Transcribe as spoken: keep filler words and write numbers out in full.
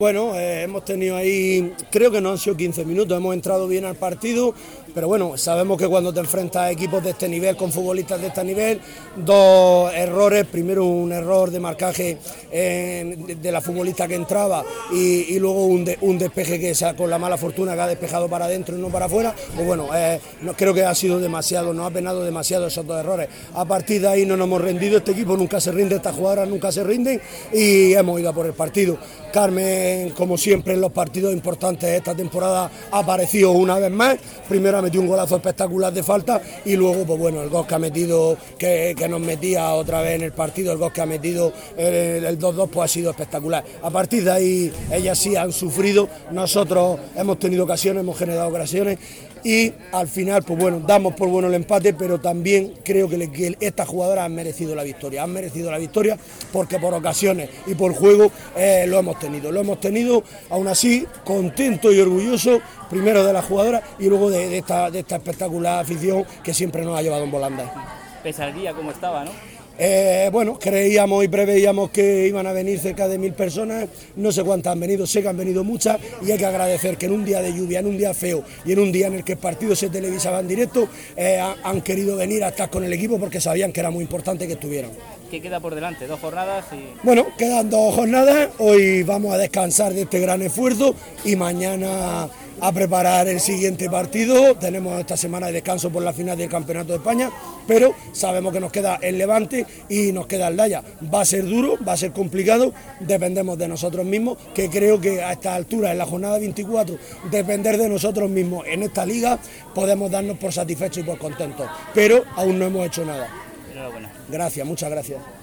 Bueno, eh, hemos tenido ahí, creo que no han sido quince minutos, hemos entrado bien al partido, pero bueno, sabemos que cuando te enfrentas a equipos de este nivel, con futbolistas de este nivel, dos errores, primero un error de marcaje eh, de, de la futbolista que entraba y, y luego un, de, un despeje que esa, con la mala fortuna que ha despejado para adentro y no para afuera, pues bueno, eh, no, creo que ha sido demasiado, nos ha penado demasiado esos dos errores. A partir de ahí no nos hemos rendido, este equipo nunca se rinde, estas jugadoras nunca se rinden y hemos ido a por el partido. Carmen, como siempre en los partidos importantes de esta temporada, ha aparecido una vez más. Primero ha metido un golazo espectacular de falta y luego, pues bueno, el gol que ha metido, que, que nos metía otra vez en el partido, el gol que ha metido el, el dos dos, pues ha sido espectacular. A partir de ahí, ellas sí han sufrido, nosotros hemos tenido ocasiones, hemos generado ocasiones y al final, pues bueno, damos por bueno el empate, pero también creo que, le, que estas jugadoras han merecido la victoria, han merecido la victoria porque por ocasiones y por juego eh, lo hemos tenido, lo hemos tenido, aún así, contento y orgulloso, primero de las jugadoras y luego de, de, esta, de esta espectacular afición que siempre nos ha llevado en volandas. Pese al día como estaba, ¿no? Eh, bueno, creíamos y preveíamos que iban a venir cerca de mil personas, no sé cuántas han venido, sé que han venido muchas y hay que agradecer que en un día de lluvia, en un día feo y en un día en el que el partido se televisaba en directo, eh, han querido venir a estar con el equipo porque sabían que era muy importante que estuvieran. ¿Qué queda por delante? ¿Dos jornadas? Y... Bueno, quedan dos jornadas, hoy vamos a descansar de este gran esfuerzo y mañana a preparar el siguiente partido. Tenemos esta semana de descanso por la final del Campeonato de España, pero sabemos que nos queda el Levante y nos queda el Daya. Va a ser duro, va a ser complicado, dependemos de nosotros mismos, que creo que a esta altura, en la jornada veinticuatro, depender de nosotros mismos en esta liga, podemos darnos por satisfechos y por contentos, pero aún no hemos hecho nada. Enhorabuena. Gracias, muchas gracias.